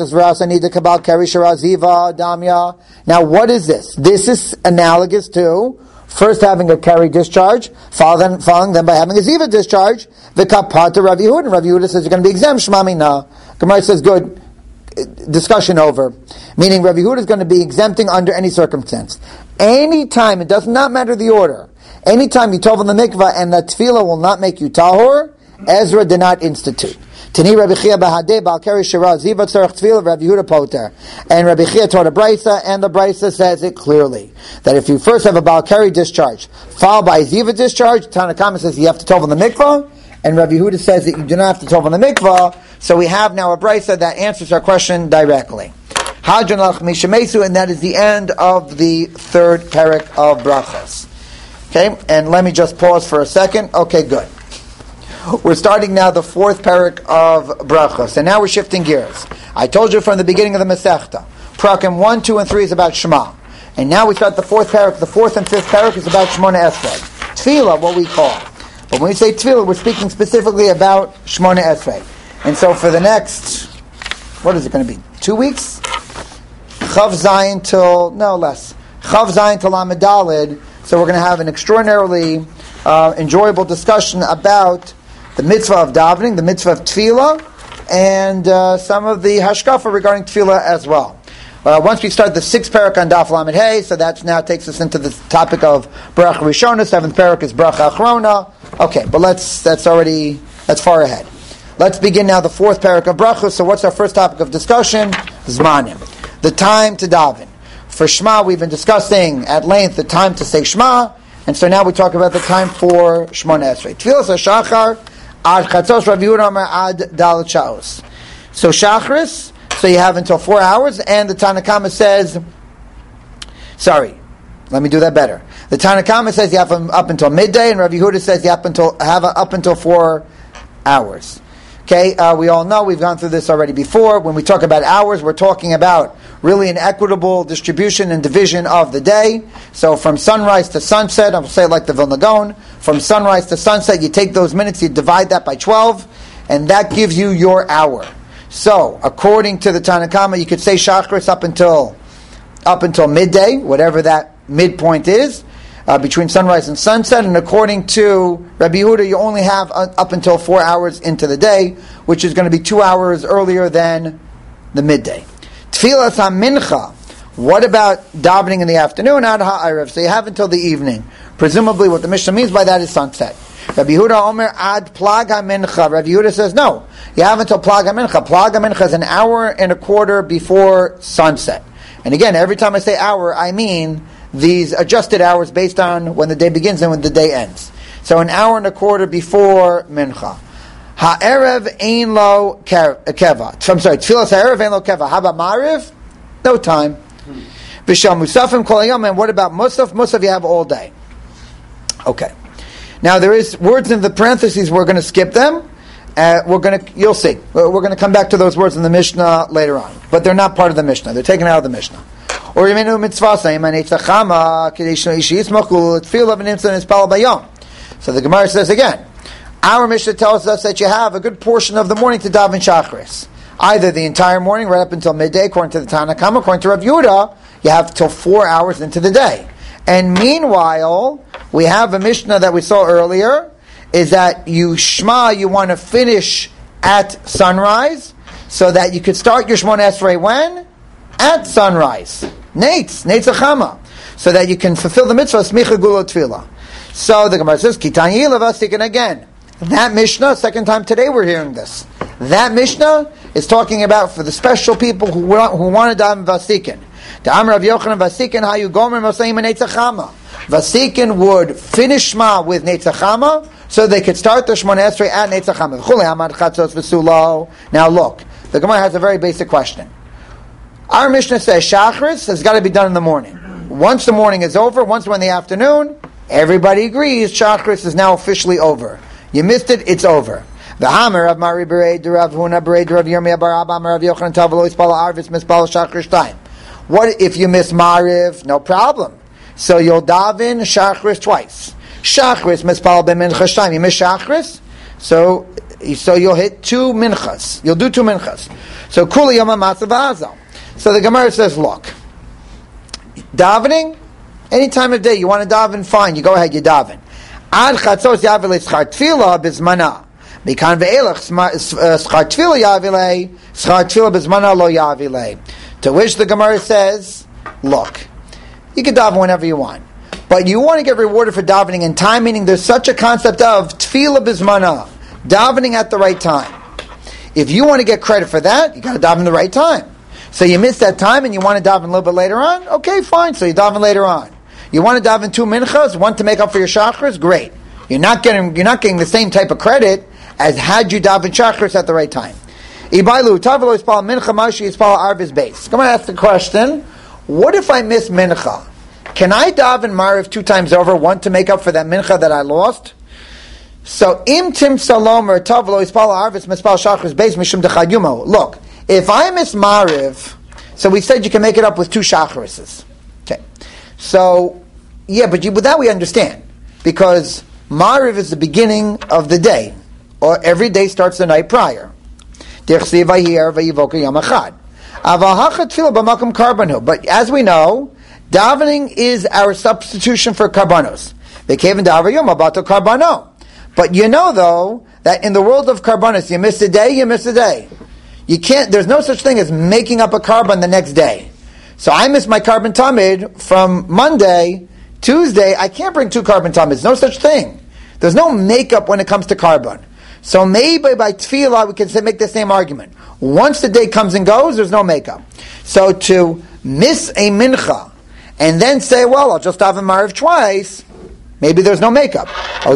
what is this? This is analogous to first having a Keri discharge, following them by having a Ziva discharge, the Kapata Rabbi Yehuda. And Rabbi Yehuda says you're going to be exempt, Shmami na. Gemara says, good, discussion over. Meaning Rabbi Yehuda is going to be exempting under any circumstance. Anytime, it does not matter the order, anytime you tov on the mikvah and the tefillah will not make you tahor, Ezra did not institute. Tani Rabbi Chia Bahadeh Baal Keri Shira Ziva Tzarech Tefillah Rabbi Yehuda Poter. And Rabbi Chia taught a brisa, and the brisa says it clearly that if you first have a Baal Keri discharge followed by a Ziva discharge, Tanna Kama says you have to tov on the mikvah, and Rabbi Yehuda says that you do not have to tov on the mikvah. So we have now a brisa that answers our question directly. Hadron Lach Mishamesu, and that is the end of the third parak of Brachos. Okay, and let me just pause for a second. Okay, good. We're starting now the fourth parak of Brachos, and now we're shifting gears. I told you from the beginning of the Masechta, Parakim 1, 2, and 3 is about Shema, and now we start the fourth parak. The fourth and fifth parak is about Shmona Esrei, Tefillah, what we call. But when we say Tefillah, we're speaking specifically about Shmona Esrei. And so for the next, what is it going to be? 2 weeks? Chav Zayin till, no less. Chav Zayin till Lamed Daled. So we're going to have an extraordinarily enjoyable discussion about the mitzvah of davening, the mitzvah of tefillah, and some of the hashkafa regarding tefillah as well. Once we start the sixth parak on Daf Lamed Hey, so that now takes us into the topic of Bracha Rishona. Seventh parak is Bracha Achrona. Okay, but that's far ahead. Let's begin now the fourth parak of Bracha. So what's our first topic of discussion? Zmanim, the time to daven. For Shema, we've been discussing at length the time to say Shema, and so now we talk about the time for Shmona Esrei. Tfilas HaShachar ad Chatzos Rav Yehuda Omer ad Dalet Shaos. So Shachris, so you have until 4 hours, and the Tanna Kama says, sorry, let me do that better. The Tanna Kama says you have up until midday, and Rav Yehuda says you have up until 4 hours. Okay, we all know, we've gone through this already before. When we talk about hours, we're talking about really an equitable distribution and division of the day. So from sunrise to sunset, I'll say it like the Vilna Gaon, from sunrise to sunset, you take those minutes, you divide that by 12, and that gives you your hour. So, according to the Tanna Kama, you could say Shachris up until midday, whatever that midpoint is, between sunrise and sunset, and according to Rabbi Yehuda, you only have up until 4 hours into the day, which is going to be 2 hours earlier than the midday. Tfilas ha-mincha, what about davening in the afternoon? Ad ha'erev, so you have until the evening. Presumably what the Mishnah means by that is sunset. Rabbi Yehuda Omer ad plag ha-mincha. Rabbi Yehuda says no, you have until plag ha-mincha. Plag ha-mincha is an hour and a quarter before sunset. And again, every time I say hour, I mean these adjusted hours based on when the day begins and when the day ends. So an hour and a quarter before mincha. Ha'erev ein lo keva. I'm sorry, tfilas ha'erev ein lo keva. Haba ma'ariv? No time. V'shal musafim kol hayom. And what about musaf? Musaf you have all day. Okay. Now there is words in the parentheses, we're going to skip them. You'll see. We're going to come back to those words in the Mishnah later on. But they're not part of the Mishnah. They're taken out of the Mishnah. Or Yemenu mitzvah sayman eitzachama k'dei shno ishi yismachu l'tfil of an incident is pal bayom. So the Gemara says again, Our Mishnah tells us that you have a good portion of the morning to daven Shachris. Either the entire morning, right up until midday, according to the Tanna Kama, according to Rav Yehuda, you have till 4 hours into the day. And meanwhile, we have a Mishnah that we saw earlier, is that you want to finish at sunrise, so that you could start your Shmona Esrei when? At sunrise. Neitz Achama. So that you can fulfill the mitzvah, Smicha Gula Tefillah. So the Gemara says, Kitan Yilavasikin again. That Mishnah, second time today we're hearing this. That Mishnah is talking about for the special people who want to daven Vasikin. The Amr of Yochanan Vasikin, how you gomer Mosayim and Netzachama. Vasikin would finish Shema with Netzachama, so they could start the Shmona Esrei at Netzachama. Now look, the Gemara has a very basic question. Our Mishnah says Shachris has got to be done in the morning. Once the morning is over, once we're in the afternoon, everybody agrees Shachris is now officially over. You missed it, it's over. The Hammer of Mari Berei, Rav Huna Berei, Rav Yirmiyah Bar Abba, Rav Yochanan Tavalo Ispala Arvis Mispala Shachris time. What if you miss Mariv? No problem. So you'll daven Shachris twice. Shachris Mispala B'Minchas time. You miss Shachris, so you'll hit 2 minchas. You'll do 2 minchas. So Kuli Yom HaMatzav Azal. So the Gemara says, look, davening, any time of day you want to daven, fine, you go ahead, you daven. Ad chatzos yavilei schar tefillah bizmana. Mikan ve'elach schar tefillah yavilei, schar tefillah bizmana lo yavilei. To which the Gemara says, look, you can daven whenever you want, but you want to get rewarded for davening in time, meaning there's such a concept of tefillah bizmana, davening at the right time. If you want to get credit for that, you got to daven the right time. So you miss that time and you want to daven a little bit later on? Okay, fine. So you daven later on. You want to daven 2 minchas, one to make up for your shachris? Great. You're not getting the same type of credit as had you daven shachris at the right time. Ibailu tavlo ispal mincha mashi ispal arvis base. Come on, ask the question. What if I miss mincha? Can I daven mariv 2 times over, one to make up for that mincha that I lost? So im tim salom or tavlo ispal arvis mispal shachris base mishum dechayumo. Look. If I miss Mariv, so we said you can make it up with 2 shacharises. Okay. So, yeah, but with that we understand. Because Mariv is the beginning of the day. Or every day starts the night prior. But as we know, davening is our substitution for karbanos. But you know, though, that in the world of karbanos, you miss a day, you miss a day. You can't, there's no such thing as making up a carbon the next day. So I miss my carbon tamid from Monday, Tuesday, I can't bring 2 carbon tamids. No such thing. There's no makeup when it comes to carbon. So maybe by tefillah we can make the same argument. Once the day comes and goes, there's no makeup. So to miss a mincha and then say, well, I'll just daven mariv twice, maybe there's no makeup.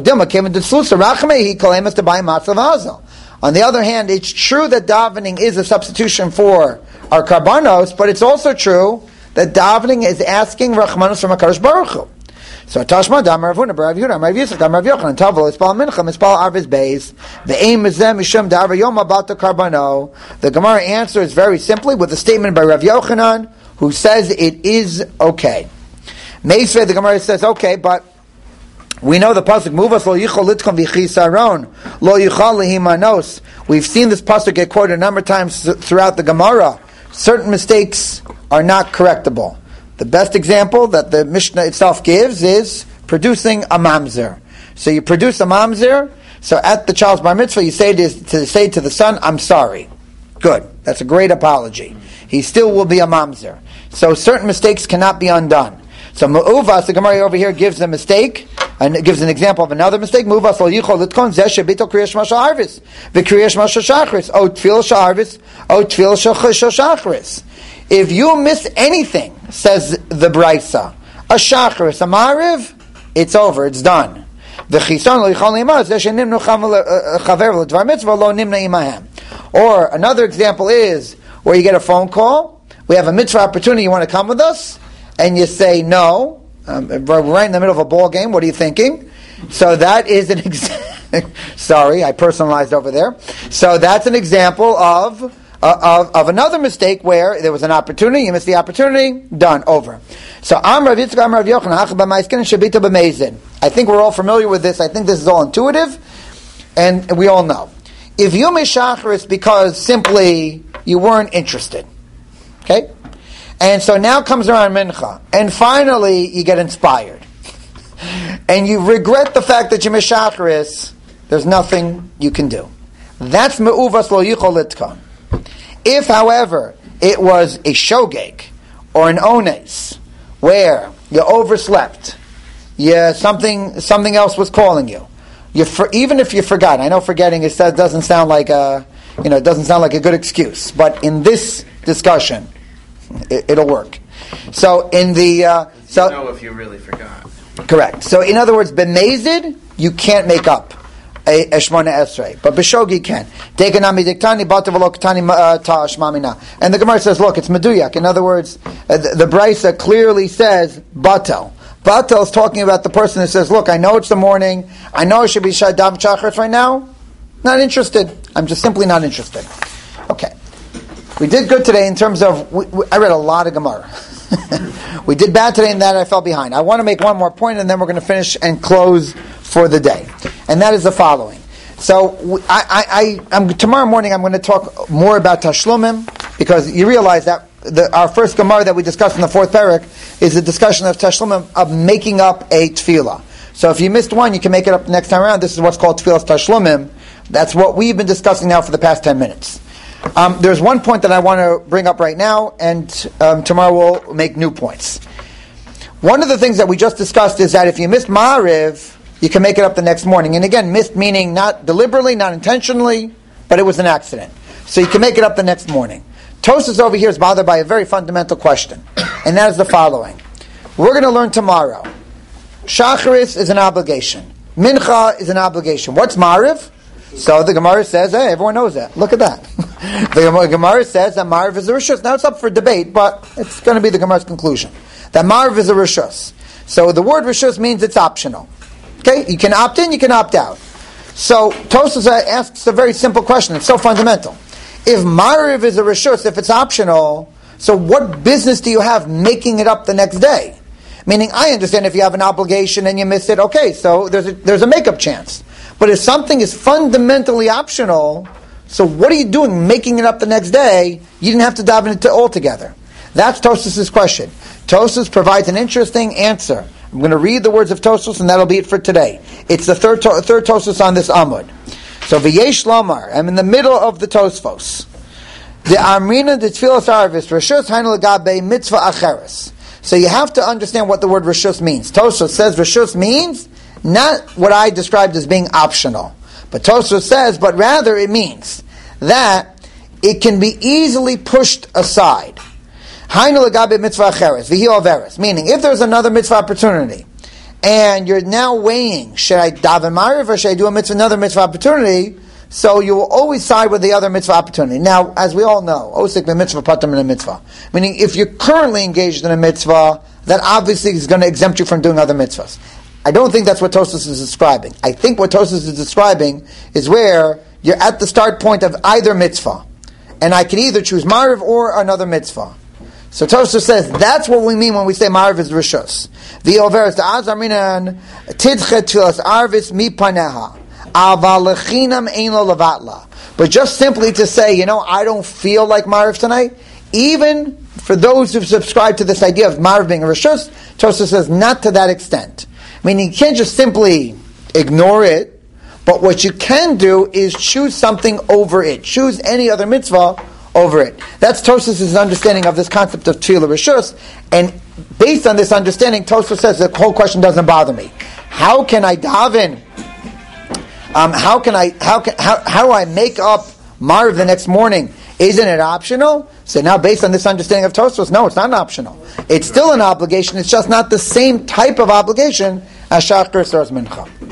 On the other hand, it's true that davening is a substitution for our karbanos, but it's also true that davening is asking rachmanos from HaKadosh Baruch Hu. So Tashma Damar Avuna Barav Yudam Rav Yitzchak Damar Rav Yochanan Tavol Ispal Mincha Mispal Arvis Beis the aim is them Mishum Davar Yom about the Karbano. The Gemara answers very simply with a statement by Rav Yochanan who says it is okay. Meisvei the Gemara says okay, but we know the pasuk Muvas lo yichol litkom v'chisaron lo yichol lehimanos. We've seen this pasuk get quoted a number of times throughout the Gemara. Certain mistakes are not correctable. The best example that the Mishnah itself gives is producing a mamzer. So you produce a mamzer. So at the child's bar mitzvah, you say to the son, "I'm sorry." Good. That's a great apology. He still will be a mamzer. So certain mistakes cannot be undone. So Mu'uvas, the Gemara over here gives a mistake, and it gives an example of another mistake. Mu'uvas lo yichol litkon zeh shebito kriyash masha'arvis v'kriyash masha'shachris o tfil sha'arvis o tfil sha'shachris. If you miss anything, says the Braisa, a shachris, a mariv, it's over, it's done. Or another example is where you get a phone call, we have a mitzvah opportunity, you want to come with us? And you say no, we're right in the middle of a ball game, what are you thinking? So that is an example, sorry, I personalized over there. So that's an example of another mistake where there was an opportunity, you missed the opportunity, done, over. So I think we're all familiar with this, I think this is all intuitive. and we all know. If you miss Shacharis because simply you weren't interested, okay? And so now comes around Mincha, and finally you get inspired. And you regret the fact that you miss Shacharis, there's nothing you can do. That's me'uvas lo yichol litkan. If, however, it was a shogeg or an ones where you overslept, something else was calling you. Even if you forgot, I know forgetting doesn't sound like a good excuse, but in this discussion, it'll work. So in the you know if you really forgot. Correct. So in other words, b'mezid you can't make up a shmona esrei, but b'shogi can. Deganami diktani bata v'lo ktani ta shmamina. And the Gemara says, look, it's meduyak. In other words, the Brisa clearly says batel. Batel is talking about the person that says, look, I know it's the morning, I know I should be daven shacharis right now, not interested. I'm just simply not interested. Okay. We did good today in terms of, I read a lot of Gemara. We did bad today in that I fell behind. I want to make one more point and then we're going to finish and close for the day. And that is the following. So tomorrow morning I'm going to talk more about Tashlumim, because you realize that our first Gemara that we discussed in the fourth parak is a discussion of Tashlumim, of making up a tefillah. So if you missed one, you can make it up next time around. This is what's called Tefillas Tashlumim. That's what we've been discussing now for the past 10 minutes. There's one point that I want to bring up right now, and tomorrow we'll make new points. One of the things that we just discussed is that if you missed Ma'ariv, you can make it up the next morning. And again, missed meaning not deliberately, not intentionally, but it was an accident. So you can make it up the next morning. Tosas over here is bothered by a very fundamental question, and that is the following. We're going to learn tomorrow. Shacharis is an obligation. Mincha is an obligation. What's Ma'ariv? So the Gemara says, hey, everyone knows that. Look at that. The Gemara says that Ma'ariv is a Rishus. Now it's up for debate, but it's going to be the Gemara's conclusion. That Ma'ariv is a Rishus. So the word Rishus means it's optional. Okay? You can opt in, you can opt out. So Tosas asks a very simple question. It's so fundamental. If Ma'ariv is a Rishus, if it's optional, so what business do you have making it up the next day? Meaning, I understand if you have an obligation and you miss it, okay, so there's a make-up chance. But if something is fundamentally optional, so what are you doing making it up the next day? You didn't have to dive into it altogether. That's Tosas' question. Tosas provides an interesting answer. I'm going to read the words of Tosas, and that'll be it for today. It's the third Tosas on this Amud. So V'yesh Lomar, I'm in the middle of the Tosfos. The Amrina de Tfilas Arvis, Rishus Hainu Lagabe Mitzvah Acheres. So you have to understand what the word Rishus means. Tosas says Rishus means not what I described as being optional. But Tosfos says, but rather it means that it can be easily pushed aside. Hainu legabe mitzvah acheres, v'hi overes. Meaning, if there's another mitzvah opportunity, and you're now weighing, should I daven Ma'ariv or should I do another mitzvah opportunity? So you will always side with the other mitzvah opportunity. Now, as we all know, osik mitzvah patam in a mitzvah. Meaning, if you're currently engaged in a mitzvah, that obviously is going to exempt you from doing other mitzvahs. I don't think that's what Tosas is describing. I think what Tosas is describing is where you're at the start point of either mitzvah. And I can either choose Ma'ariv or another mitzvah. So Tosas says, that's what we mean when we say Ma'ariv is Rishus. V'yoveres da'az arminan tidchet tfilas arvis mi paneha. Aval lechinam ein lo levatla. But just simply to say, I don't feel like Ma'ariv tonight, even for those who've subscribed to this idea of Ma'ariv being a Rishus, Tosas says, not to that extent. Meaning you can't just simply ignore it, but what you can do is choose something over it. Choose any other mitzvah over it. That's Tosas' understanding of this concept of Tefillah Rishus, and based on this understanding, Tosas says the whole question doesn't bother me. How can I daven? How do I make up Ma'ariv the next morning? Isn't it optional? So now, based on this understanding of Tosfos, no, it's not optional. It's still an obligation. It's just not the same type of obligation as Shacharis or as Mincha.